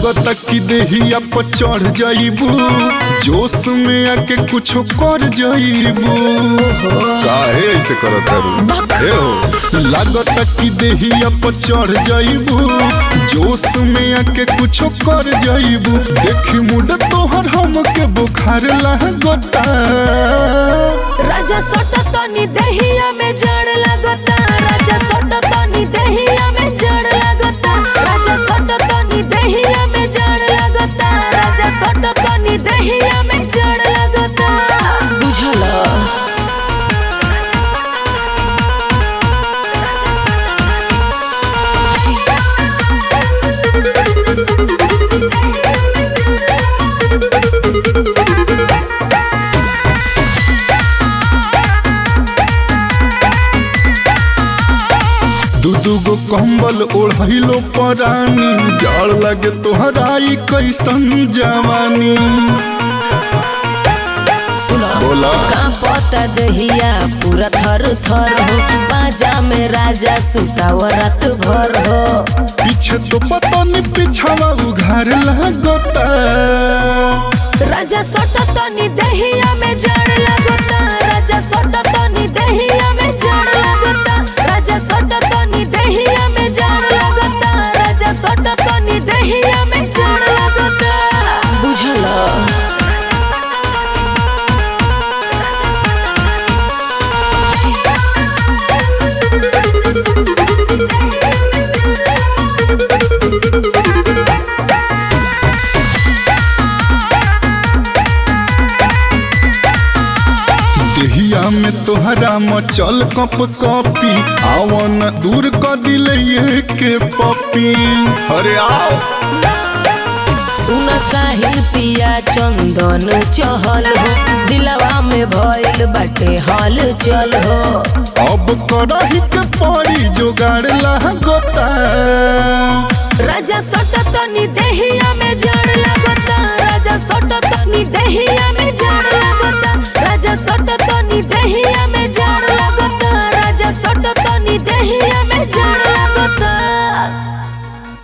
लागत कि देहिया पर चढ़ जाइबू, जोश में आके कुछ कर जाइबू। काहे ऐसे करत है? लागत कि देहिया पर चढ़ जाइबू, जोश में आके कुछ कर जाइबू। देखी मुड तोहर हमके बुखार लागता। राजा सोटा तनी देहिया में जड़ लगता, राजा सोटा तनी देहिया में जड़ लगता, राजा सोटा तनी देहिया में जड़ लगता, राजा सोटा तनी देहिया में जड़ लगता। बुझला दूगो कंबल ओढ़लो परानी, जाड़ लगे तोहराई कैसन जवानी। बोला का पता दहिया पूरा थर थर हो, बाजा में राजा सुताव रात भर हो। पीछे तो पता नहीं पिछावा उघार लगता। राजा सोटा तनी दहिया में जड़ लगता, राजा सोटा तनी दहिया में जड़ लगता, राजा सोटा तनी दहिया में जड़ लगता, राजा सोटा तनी दहिया में जड़ लगता। बुझला में तोहरा मचल कप कॉपी, आवन दूर कर दिले ये के पपी। अरे आओ सुन साहिल पिया चंदन चहल हो, दिलवा में भइल बाटे हल चल हो। अब करही के पड़ी जोगाड़ लागता। राजा सोटा तनी देहिया में